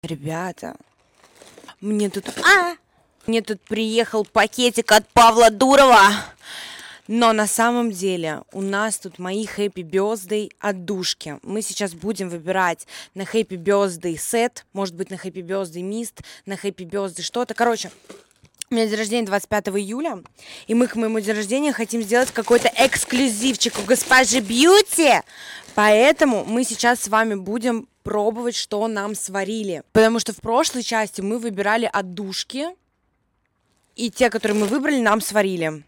Ребята, мне тут приехал пакетик от Павла Дурова. Но на самом деле у нас тут мои Happy Birthday отдушки. Мы сейчас будем выбирать на Happy Birthday сет, может быть на Happy Birthday мист, на Happy Birthday что-то. Короче, у меня день рождения 25 июля, и мы к моему день рождения хотим сделать какой-то эксклюзивчик у госпожи Бьюти. Поэтому мы сейчас с вами будем пробовать, что нам сварили. Потому что в прошлой части мы выбирали отдушки, и те, которые мы выбрали, нам сварили.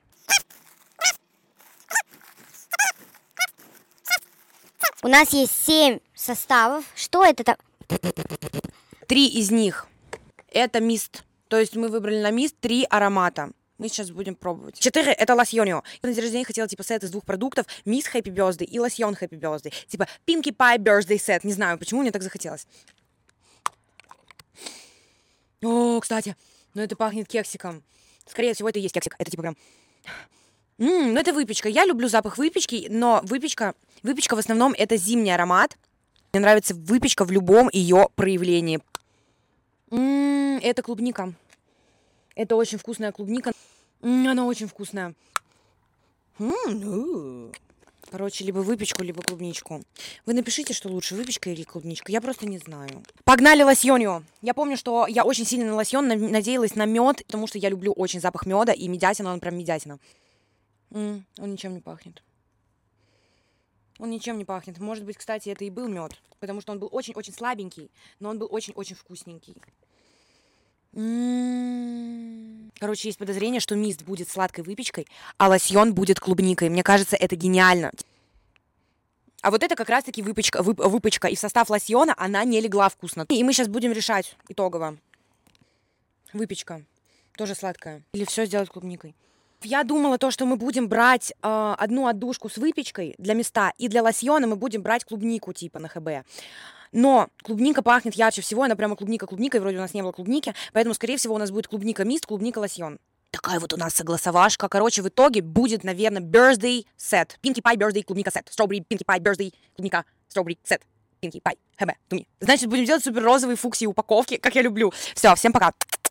У нас есть 7 составов. Что это так? 3 из них это мист. То есть мы выбрали на мист 3 аромата. Мы сейчас будем пробовать. 4 это лосьонио. На день рождения хотела типа сет из 2 продуктов. Мист Happy Birthday и лосьон Happy Birthday. Типа Pinkie Pie Birthday сет. Не знаю, почему мне так захотелось. О, кстати, ну это пахнет кексиком. Скорее всего, это и есть кексик. Это типа прям... Ну это выпечка. Я люблю запах выпечки, но выпечка в основном это зимний аромат. Мне нравится выпечка в любом ее проявлении. Это клубника. Это очень вкусная клубника. Она очень вкусная. Короче, либо выпечку, либо клубничку. Вы напишите, что лучше, выпечка или клубничка. Я просто не знаю. Погнали лосьонио. Я помню, что я очень сильно на лосьон надеялась на мед, потому что я люблю очень запах меда, и медятина, он прям медятина. Он ничем не пахнет. Он ничем не пахнет. Может быть, кстати, это и был мед, потому что он был очень-очень слабенький, но он был очень-очень вкусненький. Короче, есть подозрение, что мист будет сладкой выпечкой, а лосьон будет клубникой. Мне кажется, это гениально. А вот это как раз-таки выпечка. И в состав лосьона она не легла вкусно. И мы сейчас будем решать итогово. Выпечка. Тоже сладкая. Или все сделать клубникой. Я думала то, что мы будем брать одну отдушку с выпечкой для миста, и для лосьона мы будем брать клубнику типа на ХБ. Но клубника пахнет ярче всего, она прямо клубника, и вроде у нас не было клубники, поэтому, скорее всего, у нас будет клубника мист, клубника лосьон. Такая вот у нас согласовашка. Короче, в итоге будет, наверное, birthday set. Pinkie Pie birthday клубника set. Strawberry Pinkie Pie birthday клубника strawberry set. Pinkie Pie ХБ. Значит, будем делать супер розовые фуксии упаковки, как я люблю. Все, всем пока.